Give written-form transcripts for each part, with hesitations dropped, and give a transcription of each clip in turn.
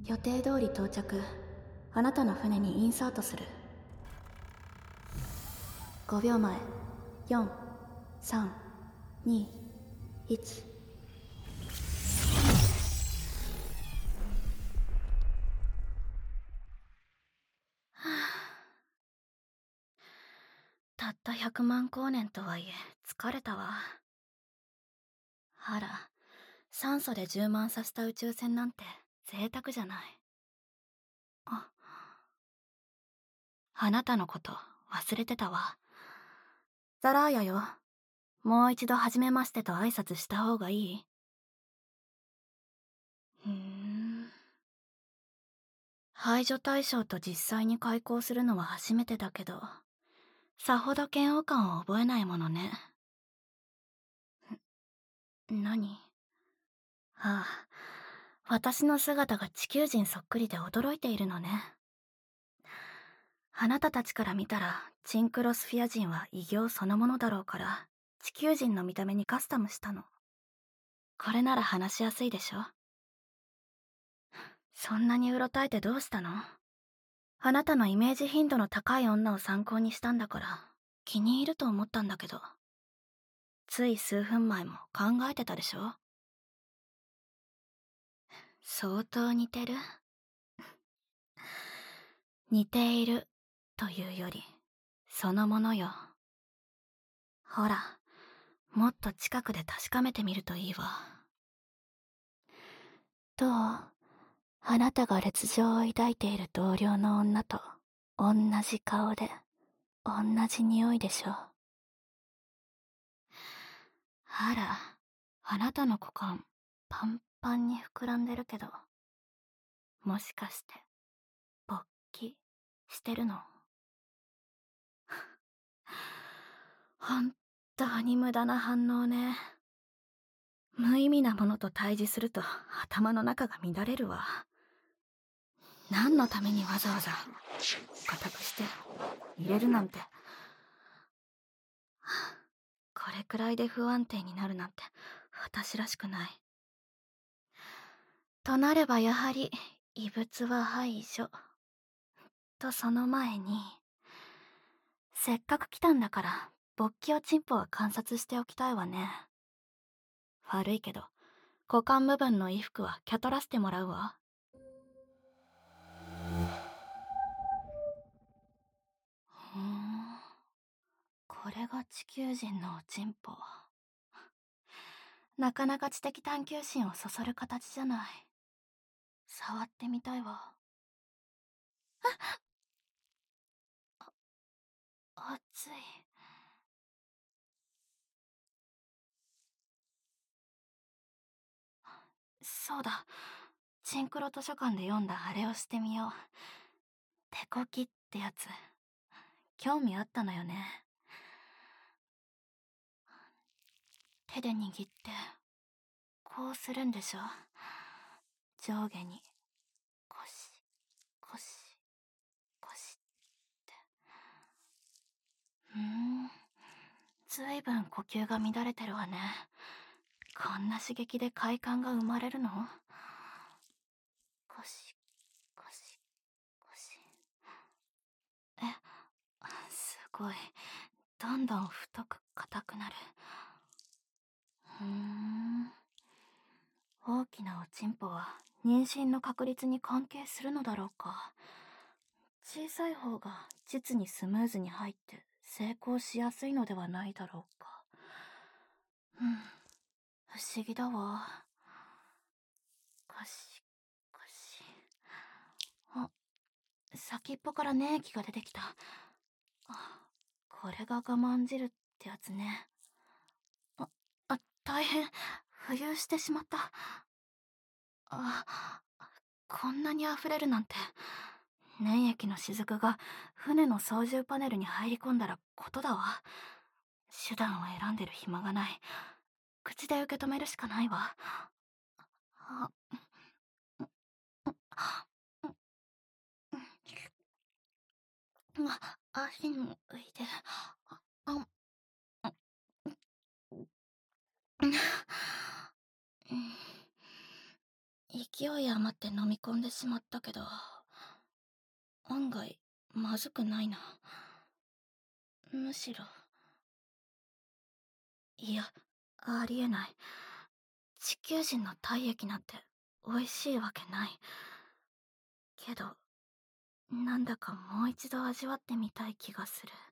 予定通り到着。あなたの船にインサートする。5秒前。4、3、2、1。たった100万光年とはいえ疲れたわ。あら、酸素で充満させた宇宙船なんて贅沢じゃない。あなたのこと忘れてたわ。ザラーヤよ。もう一度初めましてと挨拶した方がいい？排除対象と実際に開口するのは初めてだけど、さほど嫌悪感を覚えないものね。何？ああ、私の姿が地球人そっくりで驚いているのね。あなたたちから見たらチンクロスフィア人は異形そのものだろうから、地球人の見た目にカスタムしたの。これなら話しやすいでしょ。そんなにうろたえてどうしたの？あなたのイメージ頻度の高い女を参考にしたんだから気に入ると思ったんだけど。つい数分前も考えてたでしょ。相当似てる？似ているというよりそのものよ。ほら、もっと近くで確かめてみるといいわ。どう？あなたが烈情を抱いている同僚の女と同じ顔で同じ匂いでしょ。あら、あなたの股間パンパンに膨らんでるけど、もしかして勃起してるの？本当に無駄な反応ね。無意味なものと対峙すると頭の中が乱れるわ。何のためにわざわざ固くして入れるなんて。これくらいで不安定になるなんて私らしくない。となればやはり異物は排除。とその前に、せっかく来たんだから勃起おちんぽは観察しておきたいわね。悪いけど股間部分の衣服はキャトらせてもらうわ。これが地球人のおちんぽ。なかなか知的探求心をそそる形じゃない。触ってみたいわ。熱い。そうだ、チンクロ図書館で読んだあれをしてみよう。手こきってやつ、興味あったのよね。手で握ってこうするんでしょ。上下にゴシゴシゴシって。ずいぶん呼吸が乱れてるわね。こんな刺激で快感が生まれるの？ゴシゴシゴシ。すごい、どんどん太く硬くなる。大きなおちんぽは妊娠の確率に関係するのだろうか。小さい方が膣にスムーズに入って成功しやすいのではないだろうか。不思議だわ。ゴシゴシ。先っぽから粘液が出てきた。これが我慢汁ってやつね。大変、浮遊してしまった。こんなに溢れるなんて。粘液の雫が船の操縦パネルに入り込んだらことだわ。手段を選んでる暇がない。口で受け止めるしかないわ。足に浮いて。息勢い余って飲み込んでしまったけど、案外まずくないな。むしろ、いや、ありえない。地球人の体液なんて美味しいわけない。けど、なんだかもう一度味わってみたい気がする。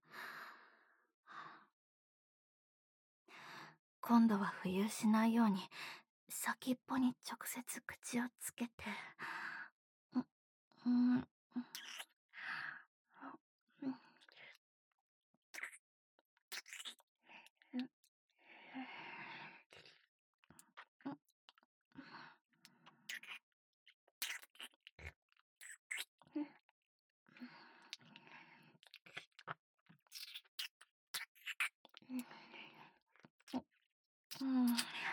今度は浮遊しないように先っぽに直接口をつけて、うん、うん、うん、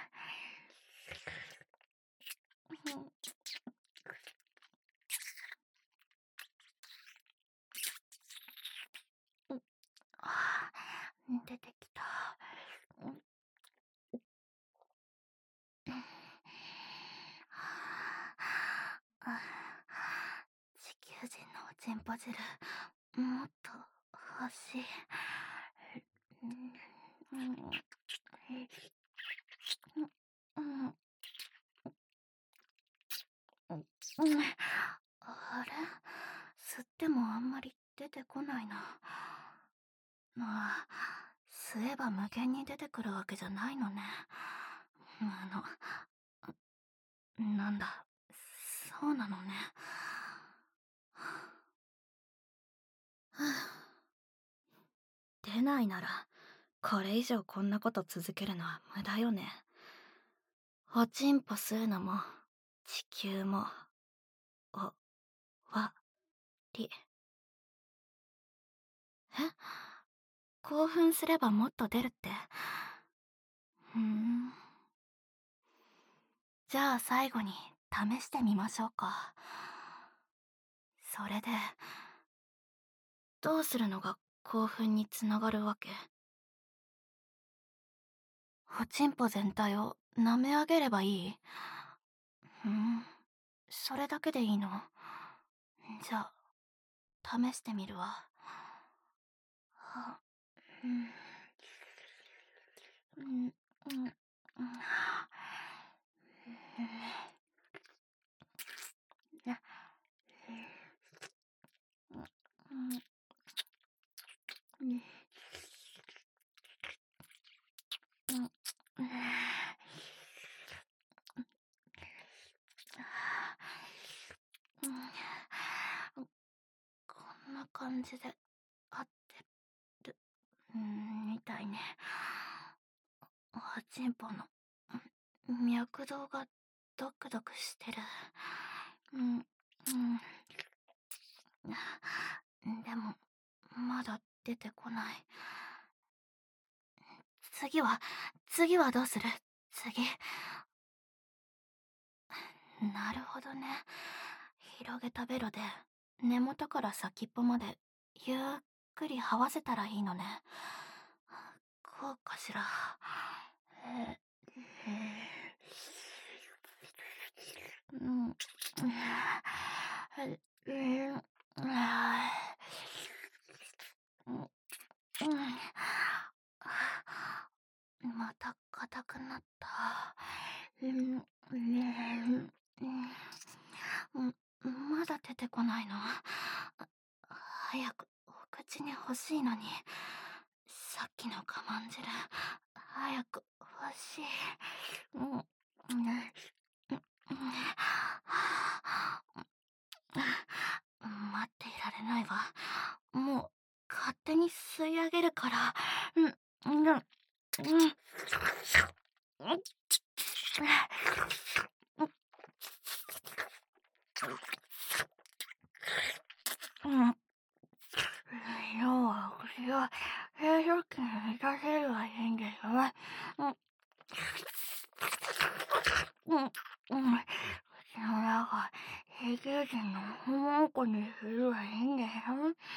出てきた。地球人のおちんぽ汁、もっと欲しい。あれ、吸ってもあんまり出てこないな。吸えば無限に出てくるわけじゃないのね。なんだ、そうなのね。出ないなら、これ以上こんなこと続けるのは無駄よね。おちんぽ吸うのも、地球も、お、わ、り。え、興奮すればもっと出るって。ふーん。じゃあ最後に試してみましょうか。それで、どうするのが興奮につながるわけ？おちんぽ全体を舐め上げればいい？それだけでいいの？じゃあ、試してみるわ。は、うん、うん、うん、うん、うん、こんな感じで合ってる、みたいね。おちんぽの脈動がドクドクしてる。うん、うん。でも、まだ出てこない。次はどうする？次。なるほどね。広げたベロで根元から先っぽまでゆっくり這わせたらいいのね。こうかしら。えうん。また硬くなった。まだ出てこないの？早くお口に欲しいのに。さっきの我慢汁、早く欲しい。待っていられないわ。もう勝手に吸い上げるから。要は私は平常期に満たせるはいいんですよね。うちの中、地球人の保護庫にするはいいんですよね。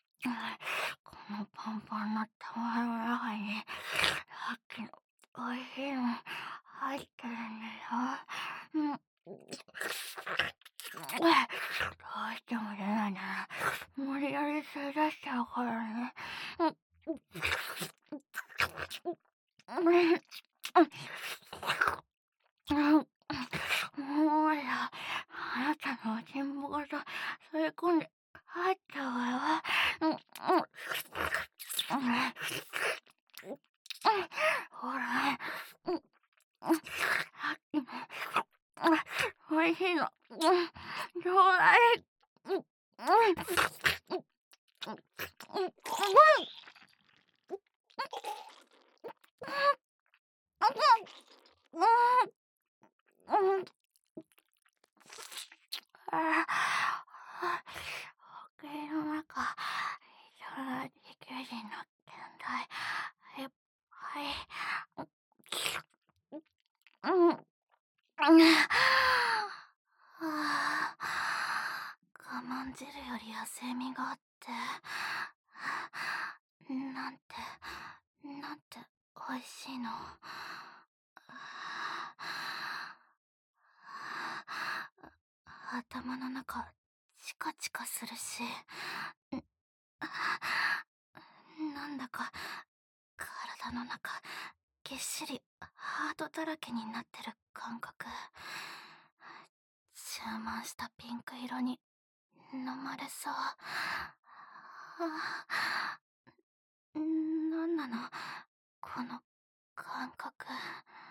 このパンパンな玉の中に、さっきの美味吸い出しちゃうからね。もうや、あなたの人望が吸い込んで入っちゃうわよ。ほら、さっきの、おいしいの。ちょうだい。保険の中、一緒の地球人の天体、いっぱい。我慢汁より野生味があって、なんて美味しいの。頭の中チカチカするし、なんだか体の中ぎっしりハートだらけになってる感覚。充満したピンク色に飲まれそう。なんなのこの感覚。